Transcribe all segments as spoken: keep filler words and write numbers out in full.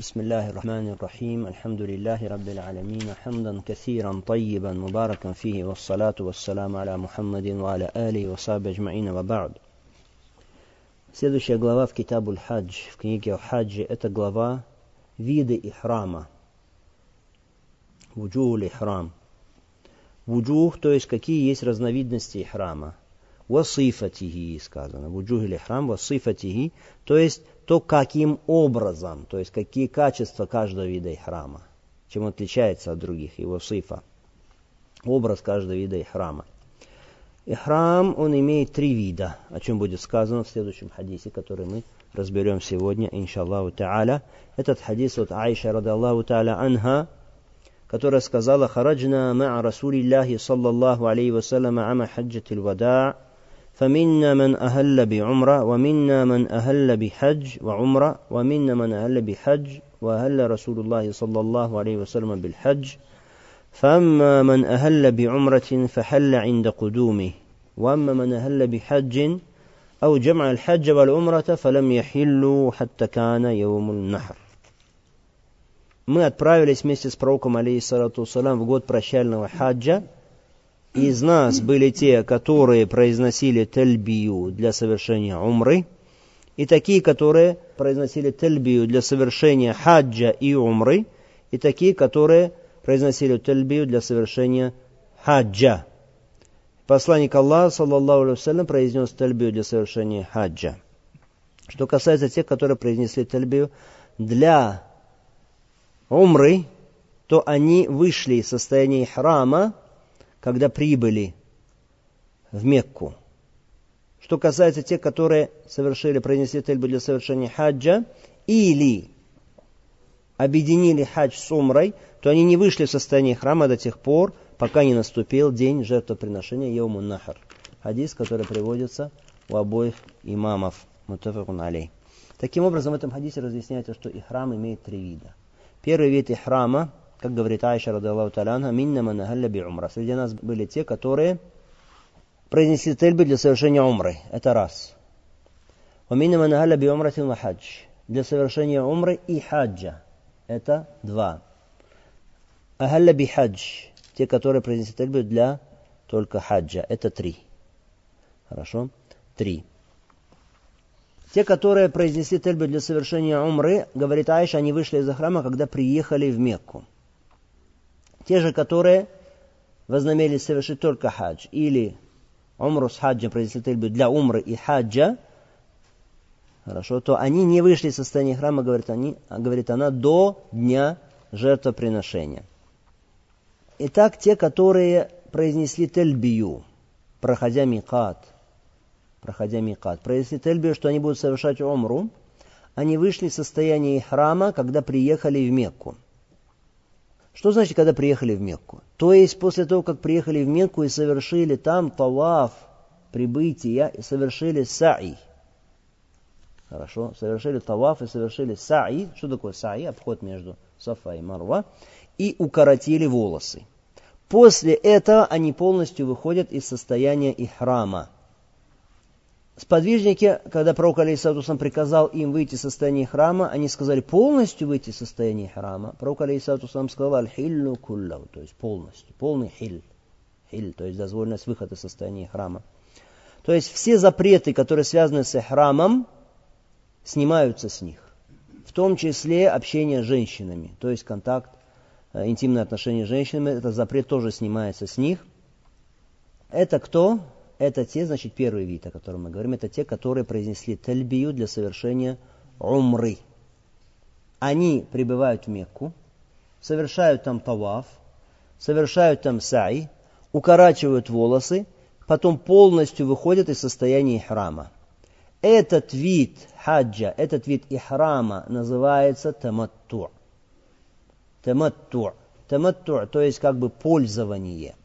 بسم الله الرحمن الرحيم الحمد لله رب العالمين حمدا كثيرا طيبا مباركا فيه والصلاة والسلام على محمد وعلى آله وصحبه أجمعين وبعد. Следующая глава в Китабуль Хадж, в книге о хаджи, это глава виды ихрама. Вуджухуль ихрам. Вуджух, то есть какие есть разновидности ихрама. Васифатихи сказано. Вуджухуль ихрам, васифатихи, то есть то, каким образом, то есть какие качества каждого вида ихрама, чем он отличается от других, его сифа, образ каждого вида ихрама. Ихрам, он имеет три вида, о чем будет сказано в следующем хадисе, который мы разберем сегодня, иншаллаху та'аля. Этот хадис от Аиша, радаллаху та'аля анха, которая сказала: «Хараджна ма'a Расулиллахи саллаллаху алейхи вассалям ама хаджатил вада', فمنا من أهل بعمرة ومنا من أهل بحج وعمرة ومنا من أهل بحج وأهل رسول الله صلى الله عليه وسلم بالحج فأما من أهل بعمرة فحل عند قدومه وأما من أهل بحج أو جمع الحج والعمرة فلم يحلوا حتى كان يوم النحر». Мы отправились вместе с пророком алейхиссалату вассалям в год прощального хаджа. Из нас были те, которые произносили тальбию для совершения умры, и такие, которые произносили тальбию для совершения хаджа и умры, и такие, которые произносили тальбию для совершения хаджа. Посланник Аллаха, саллаллаху алейхи вассалям, произнес тальбию для совершения хаджа. Что касается тех, которые произнесли тальбию для умры, то они вышли из состояния ихрама, когда прибыли в Мекку. Что касается тех, которые совершили, произнесли тальбию для совершения хаджа, или объединили хадж с умрой, то они не вышли в состояние храма до тех пор, пока не наступил день жертвоприношения Йаумун Нахр. Хадис, который приводится у обоих имамов. Муттафакун алейх. Таким образом, в этом хадисе разъясняется, что ихрам имеет три вида. Первый вид ихрама, как говорит Аиша, радаллаху та'аля анха, «Минна ман ахалля би умра». Среди нас были те, которые произнесли тальбию для совершения умры. Это раз. «Ва минна ман ахалля би умратин ва хадж». Для совершения умры и хаджа. Это два. «Ахалля би хадж». Те, которые произнесли тальбию для только хаджа. Это три. Хорошо? Три. Те, которые произнесли тальбию для совершения умры, говорит Аиша, они вышли из храма, когда приехали в Мекку. Те же, которые вознамерились совершить только хадж, или умру с хаджем произнесли тальбию для умры и хаджа, хорошо, то они не вышли из состояния храма, говорит, они, говорит она, до дня жертвоприношения. Итак, те, которые произнесли тальбию, проходя микат, проходя микат, произнесли тальбию, что они будут совершать умру, они вышли из состояния храма, когда приехали в Мекку. Что значит, когда приехали в Мекку? То есть, после того, как приехали в Мекку и совершили там таваф прибытия, и совершили са'i. Хорошо, совершили таваф и совершили са'i. Что такое са'i? Обход между Сафа и Марва. И укоротили волосы. После этого они полностью выходят из состояния ихрама. Сподвижники, когда пророк алейхиссалату вассалям приказал им выйти из состояния храма, они сказали полностью выйти из состояния храма. Пророк алейхиссалату вассалям сказал аль-хиллю куллаху, то есть полностью, полный хиль, хиль, то есть дозволенность выхода из состояния храма. То есть все запреты, которые связаны с храмом, снимаются с них. В том числе общение с женщинами, то есть контакт, интимные отношения с женщинами, этот запрет тоже снимается с них. Это кто? Это те, значит, первый вид, о котором мы говорим, это те, которые произнесли тальбию для совершения умры. Они прибывают в Мекку, совершают там таваф, совершают там са'i, укорачивают волосы, потом полностью выходят из состояния ихрама. Этот вид хаджа, этот вид ихрама называется таматту'. Таматту'. Таматту', то есть как бы пользование.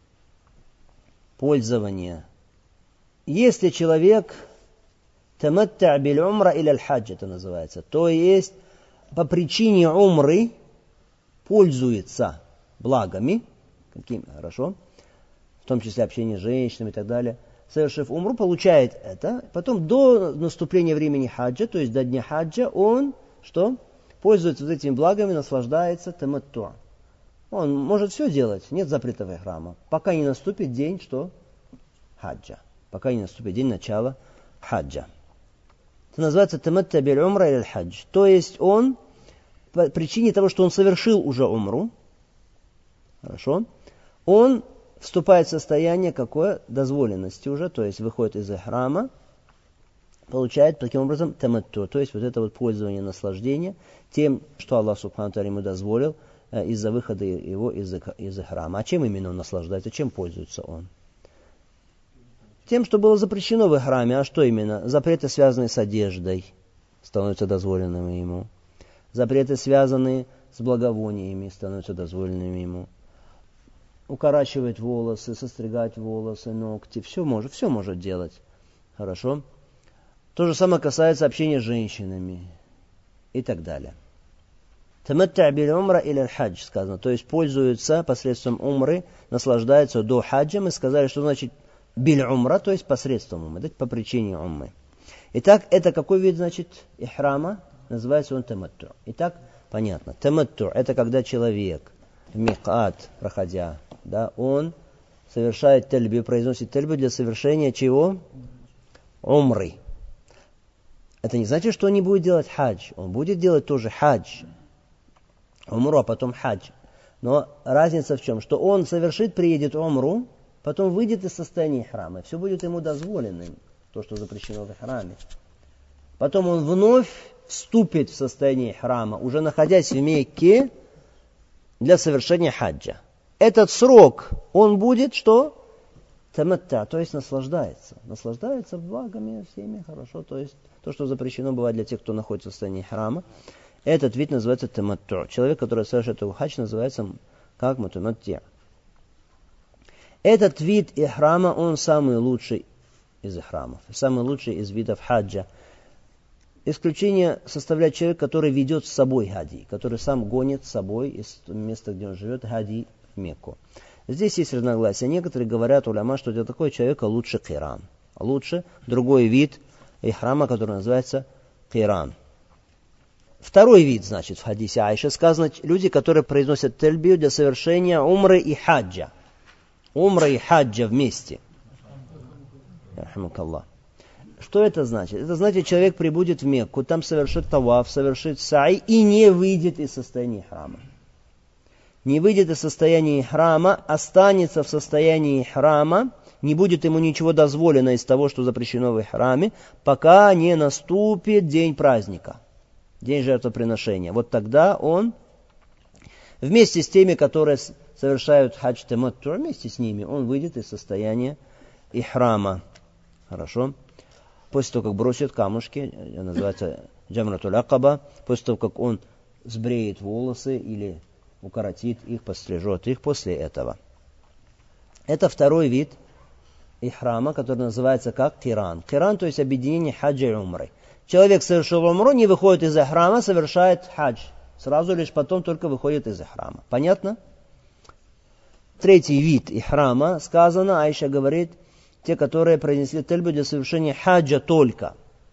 Пользование. Если человек таматта' биль умра или аль-хадж, это называется, то есть по причине умры пользуется благами, какими, хорошо, в том числе общение с женщинами и так далее, совершив умру, получает это, потом до наступления времени хаджа, то есть до дня хаджа, он что? пользуется вот этими благами, наслаждается таматту. Он может все делать, нет запретов ихрама, пока не наступит день, что? Хаджа. Пока не наступит день начала хаджа. Это называется таматту биль умра или хадж. То есть он, по причине того, что он совершил уже умру, хорошо, он вступает в состояние какое? Дозволенности уже, то есть выходит из ихрама, получает таким образом таматту, то есть вот это вот пользование, наслаждение тем, что Аллах Субхану ва Тааля ему дозволил э, из-за выхода его из, из ихрама. А чем именно он наслаждается, чем пользуется он? Тем, что было запрещено в ихраме. А что именно? Запреты, связанные с одеждой, становятся дозволенными ему. Запреты, связанные с благовониями, становятся дозволенными ему. Укорачивать волосы, состригать волосы, ногти, все может, все может делать. Хорошо? То же самое касается общения с женщинами и так далее. Таматту биль умра или хадж сказано, то есть пользуются посредством умры, наслаждаются до хаджа. Мы сказали, что значит биль умра, то есть посредством умры, по причине умры. Итак, это какой вид, значит, ихрама? Называется он таматту. Итак, понятно. Таматту – это когда человек в микат, проходя, да, он совершает тальбию, произносит тальбию для совершения чего? Умры. Это не значит, что он не будет делать хадж. Он будет делать тоже хадж. Умру, а потом хадж. Но разница в чем? Что он совершит, приедет умру, потом выйдет из состояния храма. Все будет ему дозволенным, то, что запрещено в храме. Потом он вновь вступит в состояние храма, уже находясь в Мекке, для совершения хаджа. Этот срок, он будет что? Таматта, то есть наслаждается. Наслаждается благами всеми, хорошо. То есть то, что запрещено бывает для тех, кто находится в состоянии храма. Этот вид называется таматту. Человек, который совершает хадж, называется как мутаматти. Этот вид ихрама, он самый лучший из ихрамов. Самый лучший из видов хаджа. Исключение составляет человек, который ведет с собой хади, который сам гонит с собой из места, где он живет, хади в Мекку. Здесь есть разногласия. Некоторые говорят, уляма, что для такого человека лучше киран. Лучше другой вид ихрама, который называется киран. Второй вид, значит, в хадисе Айши сказано, люди, которые произносят тальбию для совершения умры и хаджа. Умра и хаджа вместе. Рахмакаллах. Что это значит? Это значит, человек прибудет в Мекку, там совершит таваф, совершит саи и не выйдет из состояния храма. Не выйдет из состояния храма, останется в состоянии храма, не будет ему ничего дозволено из того, что запрещено в храме, пока не наступит день праздника, день жертвоприношения. Вот тогда он вместе с теми, которые совершают хадж таматту, вместе с ними он выйдет из состояния ихрама. Хорошо? После того, как бросит камушки, называется джамратуль акаба, после того, как он сбреет волосы или укоротит их, пострижет их после этого. Это второй вид ихрама, который называется как киран. Киран, то есть объединение хаджа и умры. Человек совершил умру, не выходит из ихрама, совершает хадж. Сразу лишь потом только выходит из ихрама. Понятно? Третий вид ихрама, сказано, Айша говорит, те, которые произнесли тальбию для совершения хаджа только.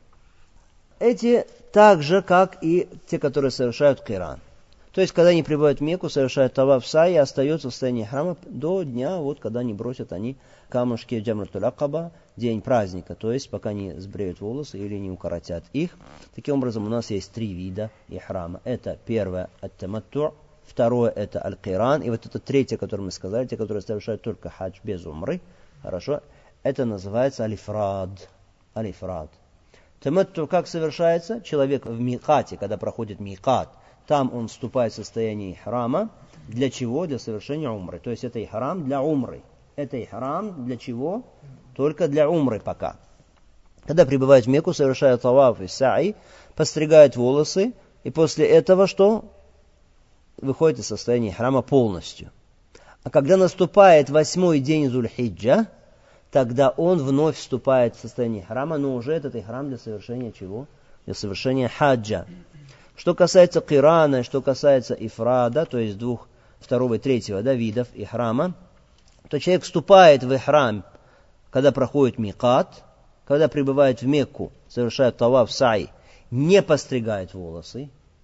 Эти так же, как и те, которые совершают киран. То есть, когда они прибывают в Мекку, совершают таваф саи и остаются в состоянии храма до дня, вот когда они бросят они камушки джамратуль акаба, день праздника, то есть, пока не сбреют волосы или не укоротят их. Таким образом, у нас есть три вида ихрама. Это первое – ат-таматту, второе – это аль-киран, и вот это третье, которое мы сказали, те, которые совершают только хадж без умры, хорошо, это называется алифрад. Алифрад. Таматту как совершается? Человек в микате, когда проходит микат, там он вступает в состояние ихрама. Для чего? Для совершения умры. То есть это ихрам для умры. Это ихрам для чего? Только для умры пока. Когда прибывает в Мекку, совершает таваф и саи, постригает волосы, и после этого что? Выходит из состояния ихрама полностью. А когда наступает восьмой день Зуль-Хиджа, тогда он вновь вступает в состояние храма, но уже этот ихрам для совершения чего? Для совершения хаджа. Что касается кирана, что касается ифрада, то есть двух, второго и третьего да, видов ихрама, то человек вступает в ихрам, когда проходит микат, когда прибывает в Мекку, совершает таваф саи, не постригает волосы,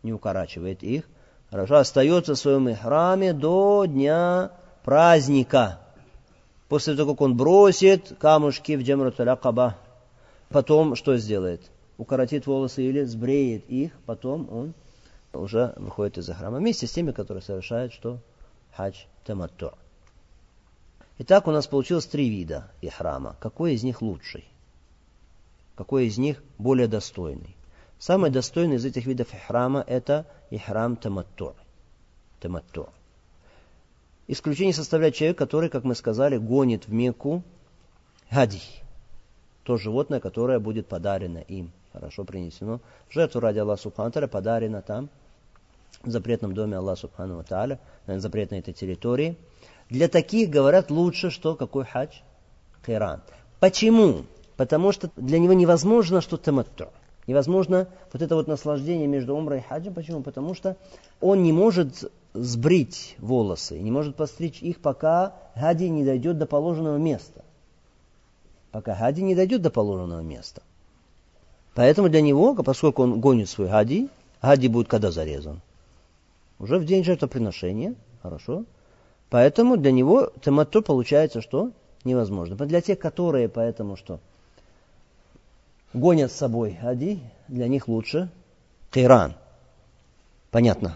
не укорачивает их, хорошо, остается в своем ихраме до дня праздника. После того, как он бросит камушки в Джамратуль Акаба, потом что сделает? Укоротит волосы или сбреет их, потом он уже выходит из ихрама. Вместе с теми, которые совершают что? Хадж таматту. Итак, у нас получилось три вида ихрама. Какой из них лучший? Какой из них более достойный? Самый достойный из этих видов ихрама это ихрам таматту. Таматту. Исключение составляет человек, который, как мы сказали, гонит в Мекку хади. То животное, которое будет подарено им. Хорошо принесено. В жертву ради Аллаха Субхану ва Тааля подарено там, в запретном доме Аллаха Субхану ва Тааля, на запретной этой территории. Для таких, говорят, лучше, что какой хадж? Киран. Почему? Потому что для него невозможно что таматту. Невозможно вот это вот наслаждение между умрой и хаджем. Почему? Потому что он не может сбрить волосы, не может постричь их, пока хади не дойдет до положенного места. Пока хади не дойдет до положенного места. Поэтому для него, поскольку он гонит свой хади, хади будет когда зарезан? Уже в день жертвоприношения. Хорошо. Поэтому для него таматту получается, что невозможно. Для тех, которые поэтому что гонят с собой хади, для них лучше киран. Понятно?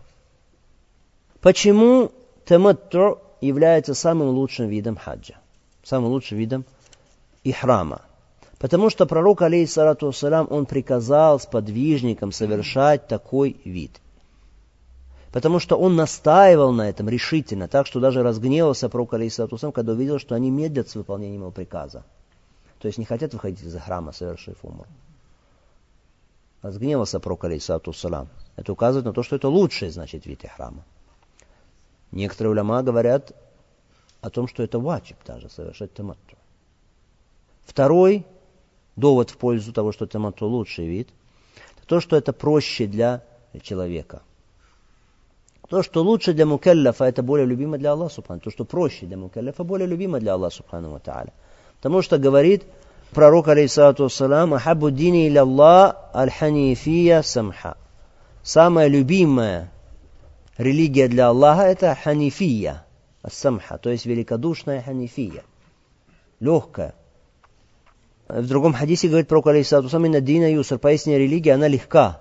Почему таматту является самым лучшим видом хаджа? Самым лучшим видом ихрама? Потому что пророк, алейхиссалату вассалям, он приказал сподвижникам совершать такой вид. Потому что он настаивал на этом решительно, так что даже разгневался пророк, алейхиссалату вассалям, когда увидел, что они медлят с выполнением его приказа. То есть не хотят выходить из храма, совершив умру. Разгневался пророк, алейхиссалату вассалям. Это указывает на то, что это лучший, значит, вид ихрама. Некоторые уляма говорят о том, что это ваджиб даже, совершать таматту. Второй довод в пользу того, что таматту лучший вид, то, что это проще для человека. То, что лучше для мукаллафа, это более любимо для Аллаха Субхану. То, что проще для мукаллафа, более любимо для Аллаха Субхану ва Тааля. Потому что говорит пророк, алейхиссалату вассалам, ахаббу дини иля Аллах аль-ханифия самха. Самая любимая религия для Аллаха это ханифия, ас-самха, то есть великодушная ханифия, легкая. В другом хадисе говорит пророк, алейхиссалату вассалам, инна дина юср, поистине религия, она легка.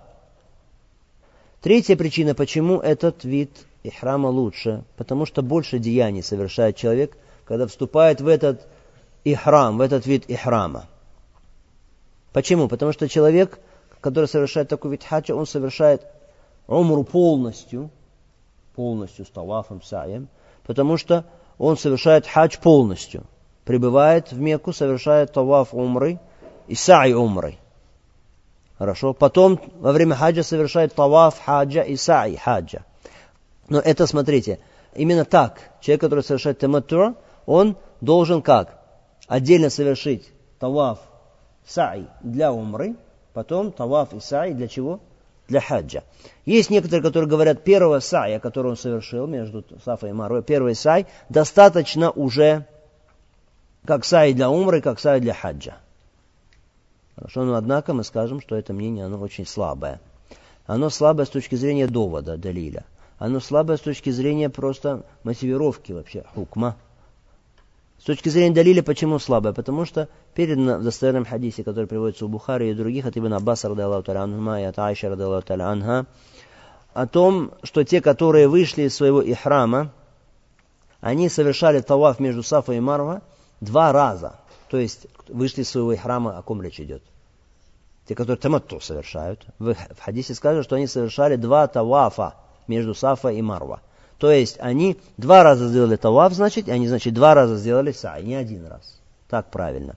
Третья причина, почему этот вид ихрама лучше, потому что больше деяний совершает человек, когда вступает в этот ихрам, в этот вид ихрама. Почему? Потому что человек, который совершает такой вид хаджа, он совершает умру полностью, полностью с тавафом, саем, потому что он совершает хадж полностью. Прибывает в Мекку, совершает таваф умры и саи умры. Хорошо. Потом во время хаджа совершает таваф хаджа и саи хаджа. Но это, смотрите, именно так. Человек, который совершает таматту, он должен как? Отдельно совершить таваф саи для умры, потом таваф и саи для чего? Для хаджа. Есть некоторые, которые говорят, первого сая, который он совершил между Сафой и Марвой, первый сай, достаточно уже как сай для умры, как сай для хаджа. Хорошо, но однако мы скажем, что это мнение, оно очень слабое. Оно слабое с точки зрения довода, далиля. Оно слабое с точки зрения просто мотивировки вообще, хукма. С точки зрения далиля, почему слабое? Потому что передано в достоверном хадисе, который приводится у Бухари и других, от Ибн Аббаса, ради Аллаху та'аля анхума, и от Аиши, ради Аллаху та'аля анха, о том, что те, которые вышли из своего ихрама, они совершали таваф между Сафой и Марва два раза. То есть вышли из своего ихрама, о ком речь идет? Те, которые таматту совершают. В хадисе сказано, что они совершали два тавафа между Сафа и Марва. То есть они два раза сделали таваф, значит, они, значит, два раза сделали сай, не один раз. Так правильно.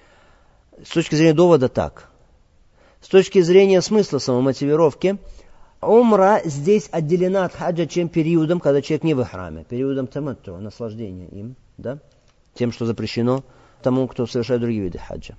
С точки зрения довода так. С точки зрения смысла самомотивировки, умра здесь отделена от хаджа чем периодом, когда человек не в ихраме. Периодом таматту, наслаждения им, да? Тем, что запрещено тому, кто совершает другие виды хаджа.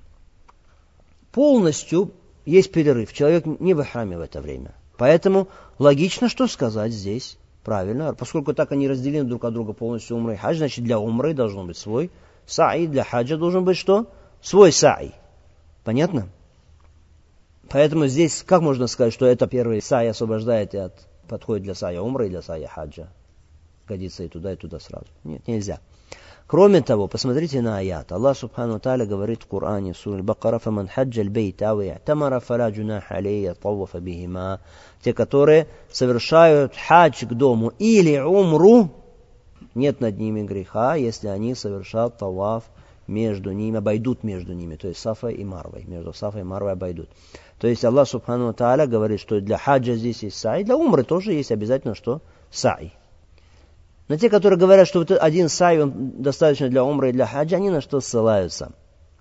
Полностью есть перерыв. Человек не в ихраме в это время. Поэтому логично, что сказать здесь. Правильно. Поскольку так они разделены друг от друга полностью умра и хадж, значит для умры должен быть свой саи, для хаджа должен быть что? Свой саи. Понятно? Поэтому здесь, как можно сказать, что это первый сай освобождает и от, подходит для сая умры и для сая хаджа? Годится и туда, и туда сразу. Нет, нельзя. Кроме того, посмотрите на аят. Аллах Субхану ва Тааля говорит в Коране, сура Аль-Бакара, «Фаман хаджа аль-бейт ау и'тамара фала джунаха алейхи ятаввафа бихима». Те, которые совершают хадж к дому или умру, нет над ними греха, если они совершат таваф между ними, обойдут между ними, то есть Сафой и Марвой, между Сафой и Марвой обойдут. То есть Аллах Субхану ва Тааля говорит, что для хаджа здесь есть сай, для умры тоже есть обязательно что? Сай. Но те, которые говорят, что вот один сай он достаточно для умры и для хаджа, они на что ссылаются?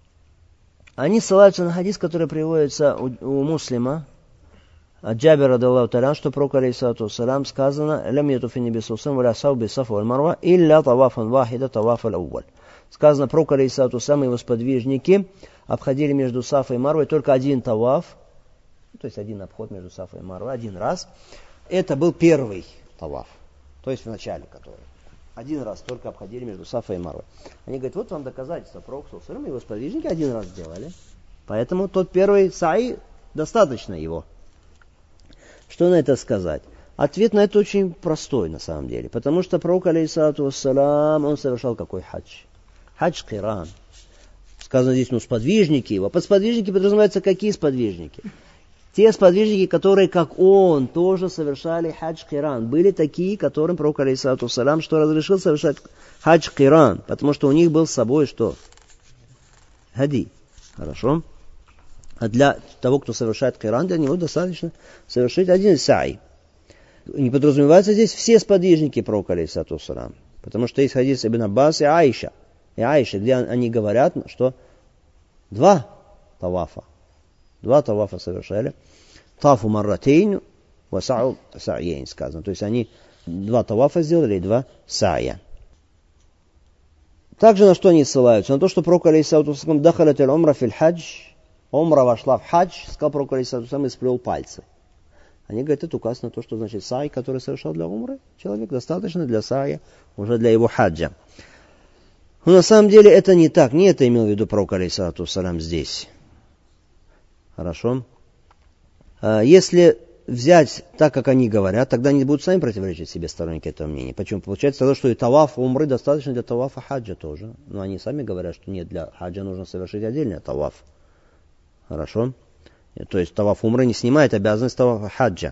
Они ссылаются на хадис, который приводится у, у муслима, от Джабира радиллаху та'аля, что пророк алейхиссалату вассалям сказано: «Лям ятуфи наби саллаллаху алейхи ва саллям би сафа валь марва илля тавафан вахида таваф аль-авваль». Сказано, пророк алейхиссалату вассалям и его сподвижники обходили между Сафой и Марвой только один таваф, то есть один обход между Сафой и Марвой, один раз. Это был первый таваф. То есть в начале который. Один раз только обходили между Сафой и Марвой. Они говорят, вот вам доказательство. Пророк саллаллаху алейхи ва саллям и его сподвижники один раз сделали. Поэтому тот первый саи, достаточно его. Что на это сказать? Ответ на это очень простой на самом деле. Потому что пророк алейхиссалату вассалям, он совершал какой хадж? Хадж киран. Сказано здесь, ну, сподвижники его. Под сподвижники подразумеваются какие сподвижники? Те сподвижники, которые, как он, тоже совершали хадж киран. Были такие, которым пророк алейхиссалату вассалям, что разрешил совершать хадж киран. Потому что у них был с собой что? Хади. Хорошо? А для того, кто совершает киран, для него достаточно совершить один сай. Не подразумеваются здесь все сподвижники пророка алейхиссалату вассалям. Потому что есть хадис Ибн Аббас и Аиша. И Аиша, где они говорят, что два тавафа. Два тавафа совершали. Тафу марратейн ва сау са'ейн сказано. То есть они два тавафа сделали и два сая. Также на что они ссылаются? На то, что пророк алейхиссалату вассалям дахалат аль-умра фил хадж. Умра вошла в хадж, сказал пророк алейхиссалату вассалям и сплел пальцы. Они говорят, это указ на то, что значит сай, который совершал для умры. Человек достаточно для сая, уже для его хаджа. Но на самом деле это не так. Не это имел в виду пророк алейхиссалату вассалям здесь. Хорошо. Если взять так, как они говорят, тогда они будут сами противоречить себе сторонники этого мнения. Почему? Получается то, что и таваф умры достаточно для тавафа хаджа тоже. Но они сами говорят, что нет, для хаджа нужно совершить отдельный таваф. Хорошо. То есть таваф умры не снимает обязанность тавафа хаджа.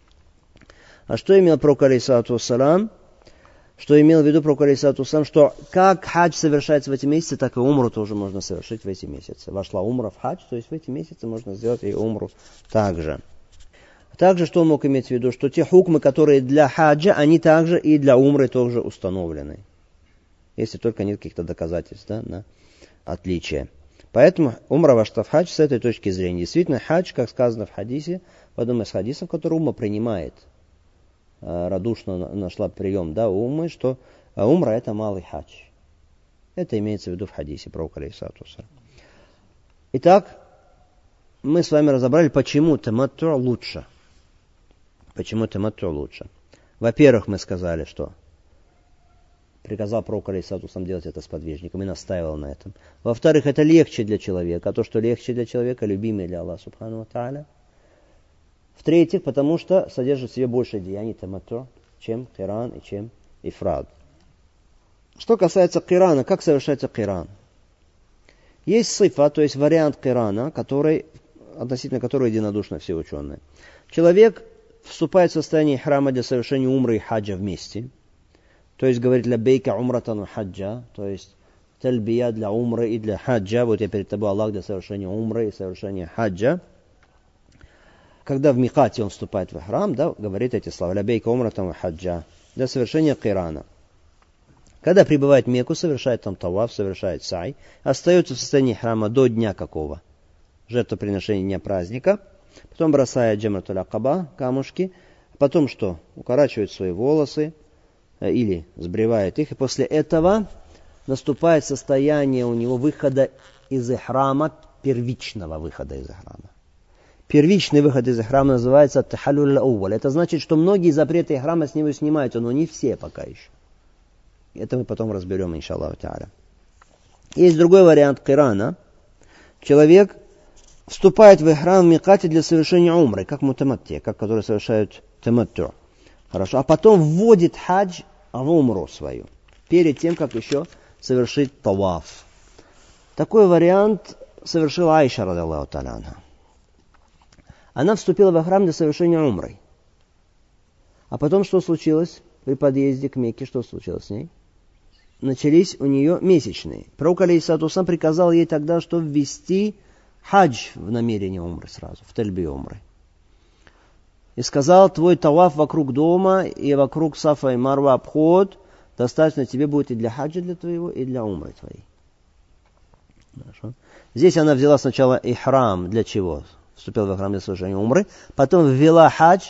А что имел пророк алейхиссалату вассалям? Что имел в виду пророк алейхиссалату вассалям, что как хадж совершается в эти месяцы, так и умру тоже можно совершить в эти месяцы. Вошла умра в хадж, то есть в эти месяцы можно сделать и умру также. Также, что он мог иметь в виду, что те хукмы, которые для хаджа, они также и для умры тоже установлены. Если только нет каких-то доказательств, да, на отличие. Поэтому умра вошла в хадж с этой точки зрения. Действительно, хадж, как сказано в хадисе, в одном из хадисов, который умма принимает, радушно нашла прием, да, у уммы, что умра это малый хадж. Это имеется в виду в хадисе пророка алейхиссалату вассалям. Итак, мы с вами разобрали, почему таматту лучше. Почему таматту лучше. Во-первых, мы сказали, что приказал пророк алейхиссалату вассалям делать это с подвижником и настаивал на этом. Во-вторых, это легче для человека. А то, что легче для человека, любимее для Аллаха субхану ва тааля. В-третьих, потому что содержит в себе больше деяний таматту, чем киран и чем ифрад. Что касается кирана, как совершается киран? Есть сифа, то есть вариант кирана, который, относительно которого единодушно все ученые. Человек вступает в состояние храма для совершения умры и хаджа вместе. То есть говорит лаббейка умратан ва хаджа, то есть тальбия для умры и для хаджа. Вот я перед тобой Аллах для совершения умры и совершения хаджа. Когда в микате он вступает в храм, да, говорит эти слова лаббейка умратан ва хаджа для совершения кирана. Когда прибывает в Мекку, совершает там таваф, совершает сай, остается в состоянии храма до дня какого? Жертвоприношения дня праздника. Потом бросает джамратуль акаба, камушки. Потом что? Укорачивает свои волосы или сбривает их. И после этого наступает состояние у него выхода из храма, первичного выхода из храма. Первичный выход из храма называется ат-тахаллюль ауваль. Это значит, что многие запреты храма с него снимаются, но не все пока еще. Это мы потом разберем, иншаллаху тааля. Есть другой вариант кирана. Человек вступает в ихрам в микате для совершения умры, как мутаматти, как которые совершают таматту. Хорошо. А потом вводит хадж в умру свою, перед тем, как еще совершить таваф. Такой вариант совершила Айша, радиллаху та'аля анха. Она вступила в ихрам для совершения умры. А потом что случилось? При подъезде к Мекке, что случилось с ней? Начались у нее месячные. Пророк алейхиссалату вассалам приказал ей тогда, что ввести хадж в намерение умры сразу, в тальби умры. И сказал, твой таваф вокруг дома и вокруг Сафа и Марва обход достаточно тебе будет и для хаджа для твоего, и для умры твоей. Хорошо. Здесь она взяла сначала ихрам для чего? Вступила в ихрам для совершения умры, потом ввела хадж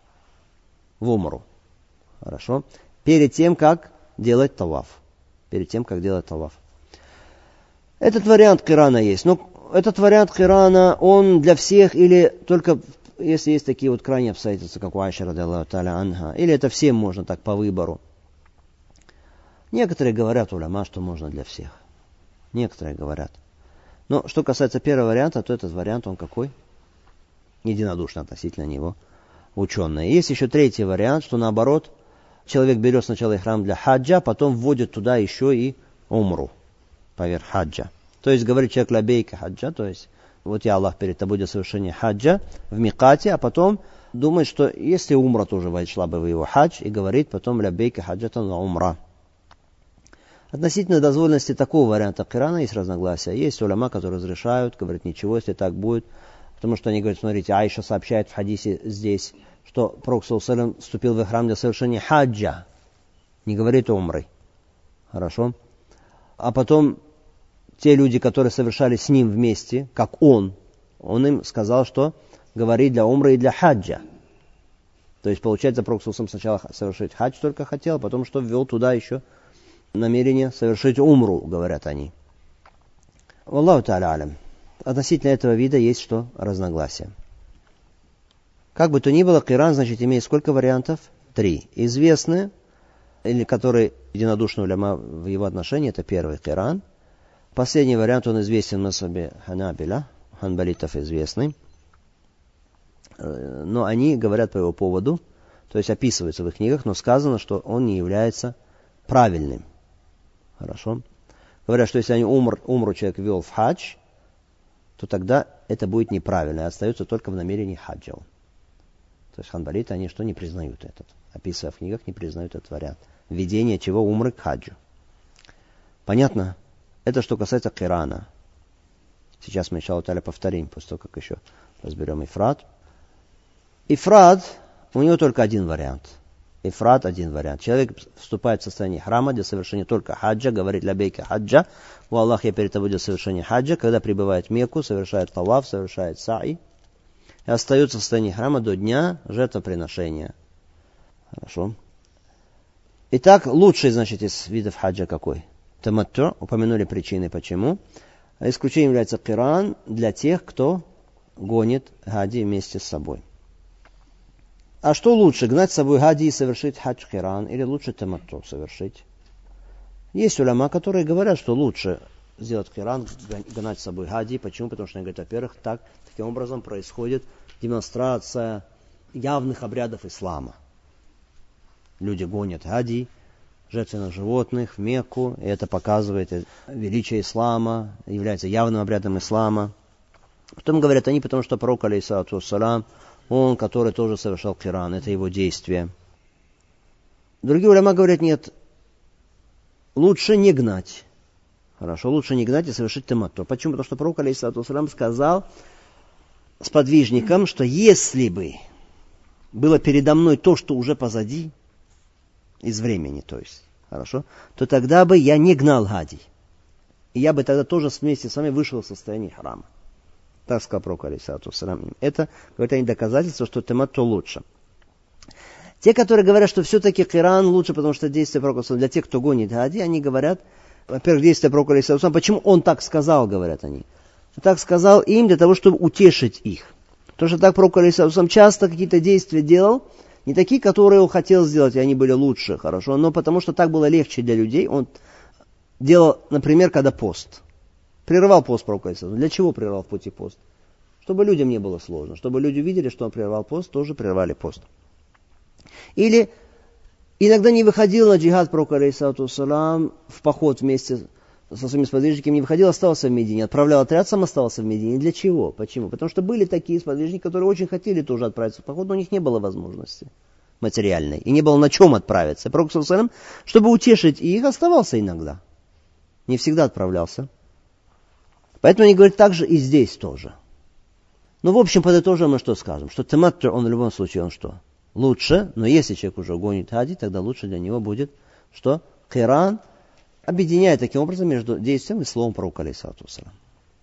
в умру. Хорошо. Перед тем, как делать таваф. Перед тем, как делать таваф. Этот вариант кирана есть. Но этот вариант кирана, он для всех или только если есть такие вот крайние обстоятельства, как у Айши, радиллаху та'аля анха, или это всем можно так по выбору. Некоторые говорят, уляма, что можно для всех. Некоторые говорят. Но что касается первого варианта, то этот вариант, он какой? Единодушно относительно него ученые. Есть еще третий вариант, что наоборот, человек берет сначала ихрам для хаджа, потом вводит туда еще и умру поверх хаджа. То есть говорит человек лабейка хаджа, то есть вот я Аллах перед тобой для совершения хаджа в микате, а потом думает, что если умра тоже вошла бы в его хадж, и говорит потом лабейка хаджатан ва умра. Относительно дозволенности такого варианта кирана есть разногласия. Есть уляма, которые разрешают, говорят, ничего, если так будет. Потому что они говорят, смотрите, Айша сообщает в хадисе здесь, что Пророк саллаллаху алейхи ва саллям вступил в ихрам для совершения хаджа. Не говорит умры. Хорошо. А потом те люди, которые совершали с ним вместе, как он, он им сказал, что говорит для умры и для хаджа. То есть, получается, Пророк саллаллаху алейхи ва саллям сначала совершить хадж только хотел, а потом что ввел туда еще намерение совершить умру, говорят они. Валлаху та'аля алям. Относительно этого вида есть что? Разногласия. Как бы то ни было, киран, значит, имеет сколько вариантов? Три. Известные, или которые единодушны уляма в его отношении, это первый киран. Последний вариант, он известен в масхабе ханабиля, ханбалитов известный. Но они говорят по его поводу, то есть описывается в их книгах, но сказано, что он не является правильным. Хорошо. Говорят, что если они умр, умру человек ввел в хадж, то тогда это будет неправильно, и остается только в намерении хаджа. То есть ханбалиты, они что, не признают этот. Описывая в книгах, не признают этот вариант. Введение чего умры к хаджу. Понятно? Это что касается кирана. Сейчас мы, иншаллах та'аля, повторим, после того, как еще разберем ифрад. Ифрад, у него только один вариант. Ифрад один вариант. Человек вступает в состояние храма для совершения только хаджа, говорит лабейка хаджа. О Аллах, я перед тобой для совершения хаджа. Когда прибывает в Мекку, совершает таваф, совершает саи. И остается в состоянии храма до дня жертвоприношения. Хорошо. Итак, лучший, значит, из видов хаджа какой? Таматту. Упомянули причины, почему. Исключением является киран для тех, кто гонит хади вместе с собой. А что лучше, гнать с собой хади и совершить хадж киран, или лучше таматту совершить? Есть уляма, которые говорят, что лучше сделать киран, гнать с собой хади. Почему? Потому что они говорят, во-первых, так, таким образом происходит демонстрация явных обрядов ислама. Люди гонят хади, жертвенных животных в Мекку, и это показывает величие ислама, является явным обрядом ислама. Потом говорят они, потому что пророк, алейхиссалату вассалям, он, который тоже совершал киран, это его действие. Другие уляма говорят, нет, лучше не гнать. Хорошо, лучше не гнать и совершить таматту. Почему? Потому что пророк, алейхиссалату вассалям, сказал сподвижникам, что если бы было передо мной то, что уже позади, из времени, то есть, хорошо, то тогда бы я не гнал хади. И я бы тогда тоже вместе с вами вышел в состояние храма. Так сказал пророк, алейхиссалату вассалям. Это, говорят они, доказательство, что таматту лучше. Те, которые говорят, что все-таки киран лучше, потому что действие пророка, для тех, кто гонит хади, они говорят, во-первых, действие пророка, алейхиссалату вассалям, почему он так сказал, говорят они. Так сказал им для того, чтобы утешить их. Потому что так пророк, алейхиссалату вассалям, часто какие-то действия делал, не такие, которые он хотел сделать, и они были лучше, хорошо, но потому что так было легче для людей. Он делал, например, когда пост. Прерывал пост пророка. Для чего прерывал в пути пост? Чтобы людям не было сложно. Чтобы люди видели, что он прервал пост, тоже прервали пост. Или иногда не выходил на джихад пророк, алейхиссалату вассалам, в поход вместе со своими сподвижниками, не выходил, остался в Медине. Отправлял отряд, сам остался в Медине. Для чего? Почему? Потому что были такие сподвижники, которые очень хотели тоже отправиться в поход, но у них не было возможности материальной. И не было на чем отправиться. Пророк, саллаллаху, чтобы утешить их, оставался иногда. Не всегда отправлялся. Поэтому они говорят так же и здесь тоже. Ну, в общем, подытожим мы что скажем? Что таматту, он в любом случае, он что? Лучше, но если человек уже гонит хади, тогда лучше для него будет, что киран объединяет таким образом между действием и словом пророка, алейхиссалату вассалам.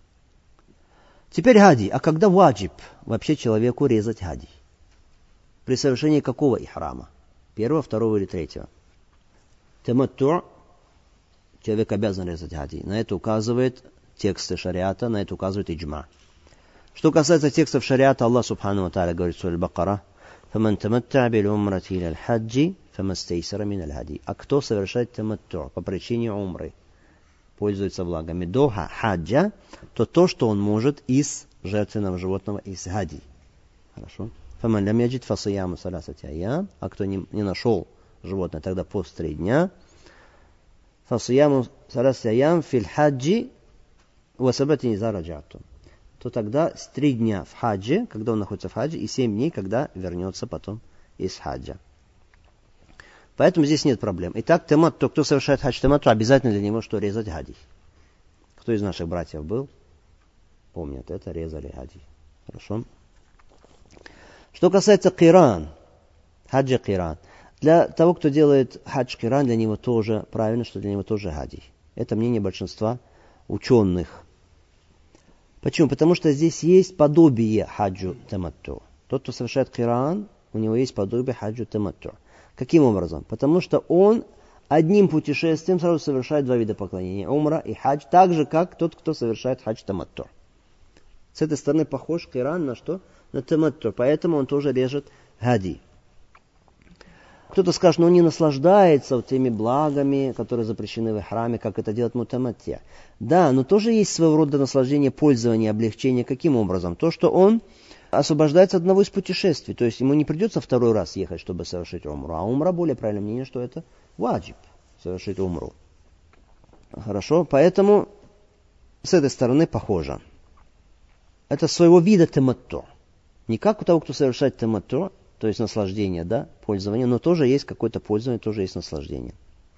Теперь хади. А когда ваджиб вообще человеку резать хади? При совершении какого ихрама? Первого, второго или третьего? Таматту. Человек обязан резать хади. На это указывает тексты шариата, на это указывает иджма. Что касается текстов шариата, Аллах субхану ва тааля говорит в суре Аль-Бакара: «Фаман таматта'а биль-умрати иля-аль-хаджи, фамастайсара мин-аль-хади». А кто совершает таматту по причине умры, пользуется благами до хаджа, то то, что он может из жертвенного животного, из хади. Хорошо? «Фаман лям яджид фасияму саласати айям». А кто не, не нашел животное, тогда пост три дня. «Фасияму саласати айям фил-хаджи ва сабатин иза раджатум». То тогда с три дня в хаджи, когда он находится в хаджи, и семь дней, когда вернется потом из хаджа. Поэтому здесь нет проблем. Итак, таматту, кто совершает хадж таматту, обязательно для него что? Резать хади. Кто из наших братьев был? Помнят это, резали хади. Хорошо. Что касается киран, хаджа киран. Для того, кто делает хадж киран, для него тоже правильно, что для него тоже хади. Это мнение большинства ученых. Почему? Потому что здесь есть подобие хаджу таматту. Тот, кто совершает киран, у него есть подобие хаджу таматту. Каким образом? Потому что он одним путешествием сразу совершает два вида поклонения. Умра и хадж, так же, как тот, кто совершает хадж таматту. С этой стороны похож киран на что? На таматту. Поэтому он тоже режет хади. Кто-то скажет, но он не наслаждается вот теми благами, которые запрещены в храме, как это делает мутаматтия. Да, но тоже есть своего рода наслаждение, пользование, облегчение. Каким образом? То, что он освобождается от одного из путешествий. То есть ему не придется второй раз ехать, чтобы совершить умру. А умра, более правильное мнение, что это ваджиб, совершить умру. Хорошо? Поэтому с этой стороны похоже. Это своего вида таматту. Не как у того, кто совершает таматту, то есть наслаждение, да, пользование, но тоже есть какое-то пользование, тоже есть наслаждение.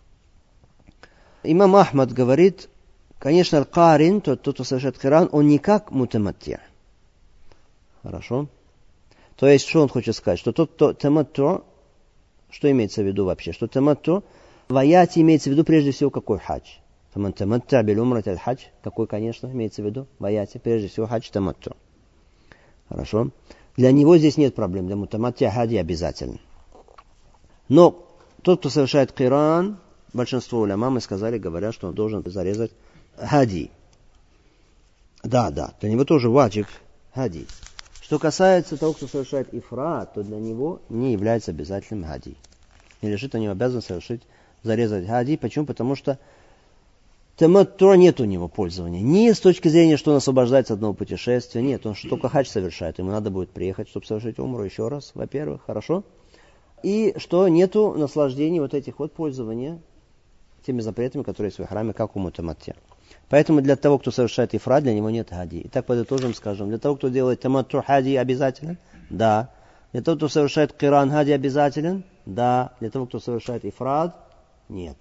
Имам Ахмад говорит, конечно, аль-карин, тот, кто совершает киран, он не как мутаматтия. Хорошо? То есть, что он хочет сказать? Что тот, кто таматту, что имеется в виду вообще? Что таматту, в аяте имеется в виду прежде всего какой хадж? Фаман таматта'а биль-умрати аль-хадж, какой, конечно, имеется в виду? В аяте прежде всего хадж таматту. Хорошо? Для него здесь нет проблем, для мутаматтия хади обязательно. Но тот, кто совершает киран, большинство уляма, мы сказали, говорят, что он должен зарезать хади. Да, да, для него тоже ваджиб хади. Что касается того, кто совершает ифрат, то для него не является обязательным хади. Не лежит на него обязан совершить, зарезать хади. Почему? Потому что таматту нет у него пользования. Не с точки зрения, что он освобождается от одного путешествия. Нет, он что только хадж совершает. Ему надо будет приехать, чтобы совершить умру еще раз, во-первых, хорошо. И что нету наслаждений вот этих вот пользования теми запретами, которые есть в храме, как у мутаматтия. Поэтому для того, кто совершает ифрат, для него нет хади. Итак, подытожим, скажем, для того, кто делает таматту, хади обязателен? Да. Для того, кто совершает киран, хади обязателен? Да. Для того, кто совершает ифрат? Нет.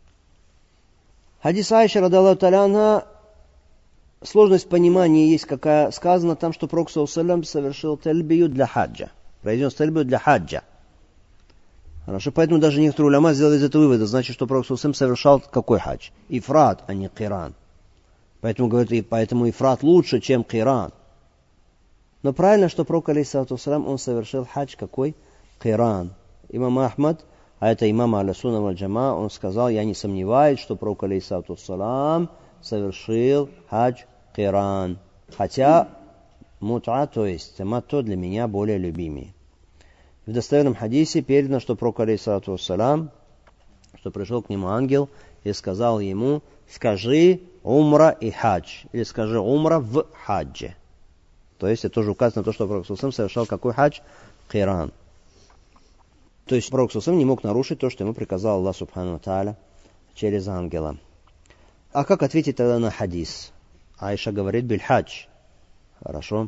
Хадис Аиша, радаллаху та'аля анха, сложность понимания есть, какая сказано там, что пророк саллаллаху алейхи ва саллям совершил тальбию для хаджа. Произнес тальбию для хаджа. Хорошо, поэтому даже некоторые уляма сделали из этого вывода. Значит, что пророк саллаллаху алейхи ва саллям совершал какой хадж? Ифрат, а не киран. Поэтому, говорят, и поэтому ифрат лучше, чем киран. Но правильно, что пророк алейхиссалату вассалям, он совершил хадж какой? Киран. Имам Ахмад, а это имам Ахля-Сунна валь-Джамаа, он сказал, я не сомневаюсь, что пророк алейхиссалату вассалям совершил хадж киран. Хотя мут'a, то есть таматту, для меня более любимее. В достоверном хадисе передано, что пророк алейхиссалату вассалям, что пришел к нему ангел и сказал ему, скажи умра и хадж, или скажи умра в хаджи. То есть это тоже указано на то, что Пророк ﷺ совершал какой хадж? Киран. То есть Пророк ﷺ не мог нарушить то, что ему приказал Аллах Субхану Тааля через ангела. А как ответить тогда на хадис? Айша говорит биль-хадж. Хорошо.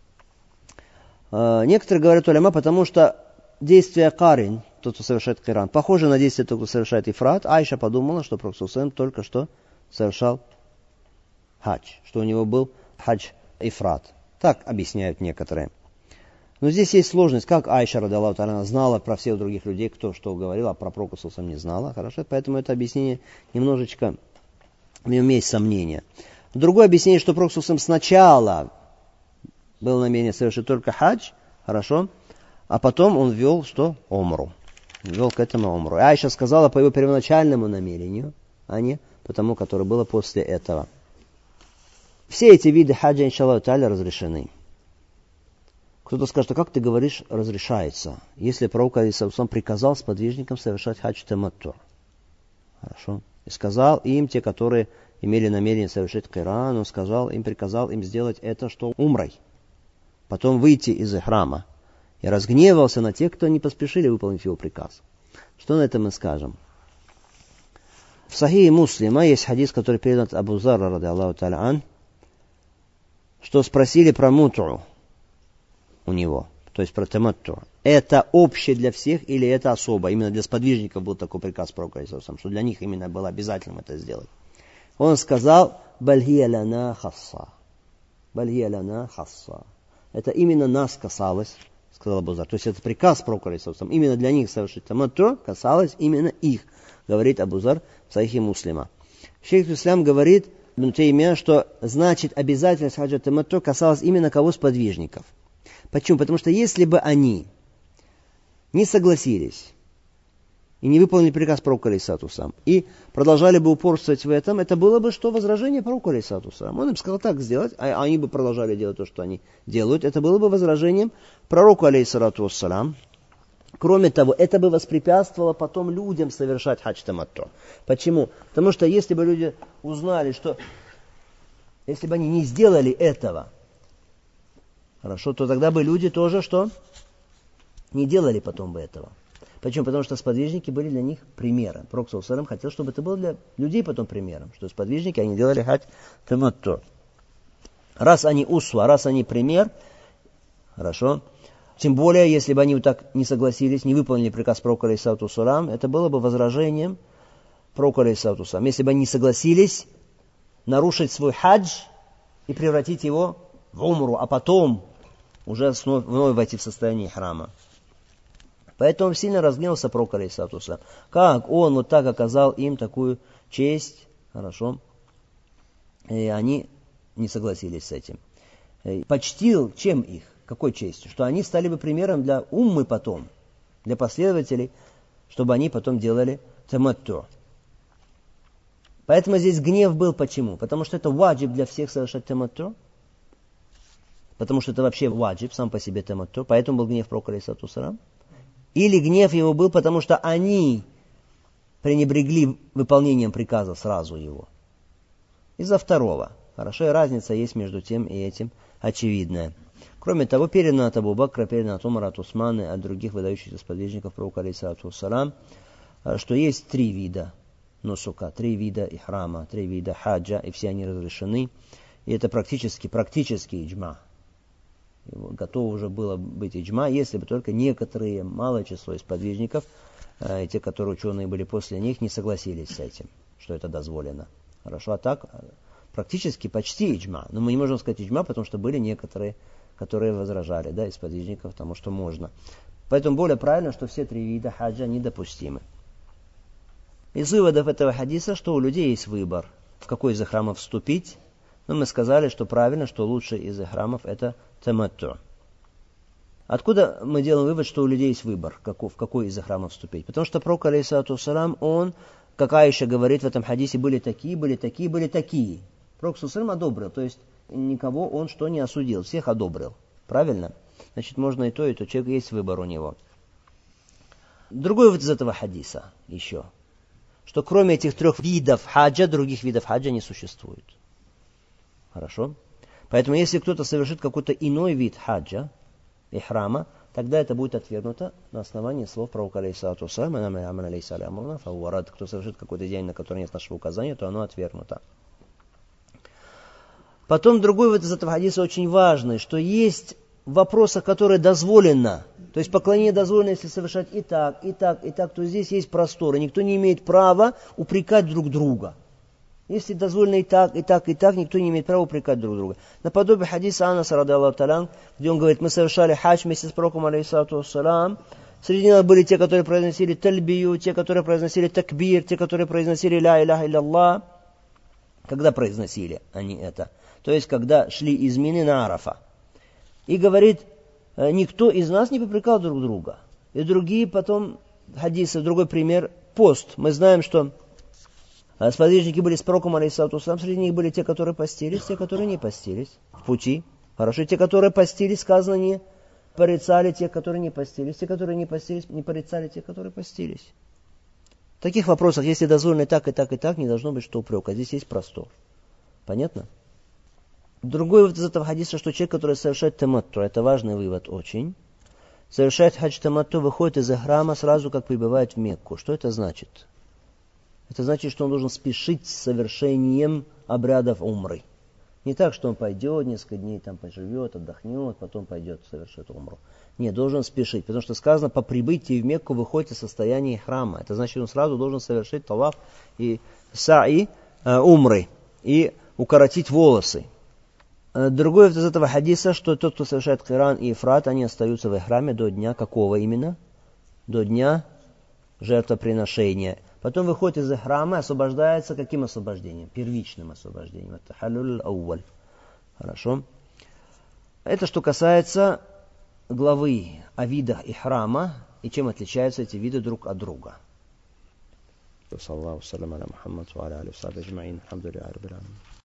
А, некоторые говорят уляма, потому что действие карин, тот, кто совершает киран, похоже на действие того, кто совершает ифрат. Айша подумала, что Пророк ﷺ только что совершал хадж, что у него был хадж ифрат. Так объясняют некоторые. Но здесь есть сложность, как Айша радиаллаху та'аля знала про всех других людей, кто что говорил, а про Пророка ﷺ не знала. Хорошо, поэтому это объяснение немножечко, в нем есть сомнения. Другое объяснение, что Пророк ﷺ сначала был намерение совершить только хадж, хорошо, а потом он ввел что? Умру. Ввел к этому умру. И Айша сказала по его первоначальному намерению, а не по тому, которое было после этого. Все эти виды хаджа, иншаллаху та'аля, разрешены. Кто-то скажет, а как ты говоришь, разрешается, если пророк алейхиссалям приказал сподвижникам совершать хадж таматту. Хорошо. И сказал им, те, которые имели намерение совершить киран, он сказал им, приказал им сделать это, что умрой. Потом выйти из храма. И разгневался на тех, кто не поспешили выполнить его приказ. Что на это мы скажем? В Сахихе Муслима есть хадис, который передан от Абу Зарра, радиаллаху та'аля ан, что спросили про мут'у у него, то есть про таматту. Это общее для всех или это особо? Именно для сподвижников был такой приказ пророка, что для них именно было обязательным это сделать. Он сказал, «Бальхия ляна хасса». «Бальхия ляна хасса». Это именно нас касалось, сказал Абу Зар. То есть это приказ пророка, именно для них совершить таматту касалось именно их, говорит Абу Зар в Сахихе Муслима. Шейх Ислам говорит, Ибн Таймия, что значит обязательность хаджа таматту касалась именно кого? Сподвижников. Почему? Потому что если бы они не согласились и не выполнили приказ пророка алейхиссалату вассалям, и продолжали бы упорствовать в этом, это было бы что? Возражение пророку алейхиссалату вассалям. Он им сказал так сделать, а они бы продолжали делать то, что они делают. Это было бы возражением пророку алейхиссалату вассалям. Кроме того, это бы воспрепятствовало потом людям совершать хадж таматту. Почему? Потому что если бы люди узнали, что если бы они не сделали этого, хорошо, то тогда бы люди тоже что? Не делали потом бы этого. Почему? Потому что сподвижники были для них примером. Пророк саллаллаху алейхи ва саллям хотел, чтобы это было для людей потом примером, что сподвижники, они делали хадж таматту. Раз они усва, раз они пример, хорошо, тем более, если бы они вот так не согласились, не выполнили приказ пророка алейхиссалату вассалям, это было бы возражением пророку алейхиссалату вассалям. Если бы они не согласились нарушить свой хадж и превратить его в умру, а потом уже вновь войти в состояние храма. Поэтому он сильно разгневался пророк алейхиссалату вассалям. Как он вот так оказал им такую честь, хорошо, и они не согласились с этим. И почтил чем их? Какой честью? Что они стали бы примером для уммы потом, для последователей, чтобы они потом делали таматту. Поэтому здесь гнев был почему? Потому что это ваджиб для всех совершать таматту. Потому что это вообще ваджиб сам по себе таматту. Поэтому был гнев пророка алейхиссалату вассалям. Или гнев его был, потому что они пренебрегли выполнением приказа сразу его. Из-за второго. Хорошо, и разница есть между тем и этим очевидная. Кроме того, передано от Абу Бакра, передано от Умара, от Усмана и от других выдающихся сподвижников пророка алейхиссалату вассалям, что есть три вида нусука, три вида ихрама, три вида хаджа, и все они разрешены. И это практически, практически иджма. Готово уже было быть иджма, если бы только некоторые, малое число из подвижников, э, те, которые ученые были после них, не согласились с этим, что это дозволено. Хорошо, а так практически почти иджма. Но мы не можем сказать иджма, потому что были некоторые, которые возражали, да, из подвижников тому, что можно. Поэтому более правильно, что все три вида хаджа недопустимы. Из выводов этого хадиса, что у людей есть выбор, в какой из храмов вступить. Но мы сказали, что правильно, что лучший из храмов это таматту. Откуда мы делаем вывод, что у людей есть выбор, в какой из храмов вступить? Потому что пророк алейхиссалату вассалям, он, как Аиша говорит в этом хадисе, были такие, были такие, были такие. Пророк саллаллаху алейхи ва саллям одобрил, то есть никого он что не осудил, всех одобрил. Правильно? Значит, можно и то, и то. Человек есть выбор у него. Другой вывод из этого хадиса еще, что кроме этих трех видов хаджа, других видов хаджа не существует. Хорошо? Поэтому если кто-то совершит какой-то иной вид хаджа, ихрама, тогда это будет отвергнуто на основании слов пророка алейхиссалату вассалям, кто совершит какой-то деяние, на которое нет нашего указания, то оно отвергнуто. Потом другой вот из этого хадиса очень важный, что есть в вопросах, которые дозволено, то есть поклонение дозволено, если совершать и так, и так, и так, то здесь есть простор, и никто не имеет права упрекать друг друга. Если дозволено и так, и так, и так, никто не имеет права упрекать друг друга. Наподобие хадиса Анаса, ради Аллаху та'аля, где он говорит, мы совершали хадж вместе с пророком, алейхиссалату вассалям. Среди нас были те, которые произносили тальбию, те, которые произносили такбир, те, которые произносили ля иляха илля. Когда произносили они это? То есть, когда шли из Мины на Арафа. И говорит, никто из нас не попрекал друг друга. И другие потом хадисы, другой пример, пост. Мы знаем, что сподвижники были с пророком, алейхиссалату вассалям, среди них были те, которые постились, те, которые не постились в пути. Хорошо, те, которые постились, сказано, не порицали тех, которые не постились, те, которые не постились, не порицали тех, которые постились. В таких вопросах, если дозволено и так, и так, и так, не должно быть что упрека. Здесь есть простор. Понятно? Другой вывод из этого хадиса, что человек, который совершает таматту, это важный вывод очень, совершает хадж таматту, выходит из храма сразу, как прибывает в Мекку. Что это значит? Это значит, что он должен спешить с совершением обрядов умры. Не так, что он пойдет, несколько дней там поживет, отдохнет, потом пойдет совершить умру. Нет, должен спешить, потому что сказано, по прибытии в Мекку выходит из состояния храма. Это значит, он сразу должен совершить талаф и са'i э, умры и укоротить волосы. Другое из этого хадиса, что тот, кто совершает киран и ифрат, они остаются в храме до дня какого именно? До дня жертвоприношения. Потом выходит из храма и освобождается каким освобождением? Первичным освобождением. Это халюль ауаль. Хорошо. Это что касается главы о видах ихрама и чем отличаются эти виды друг от друга. Саллаллаху алейхи ва саллям аля Мухаммад ва аля алихи ва сахбихи аджмаин. Алхамдулиллахи раббил аламин.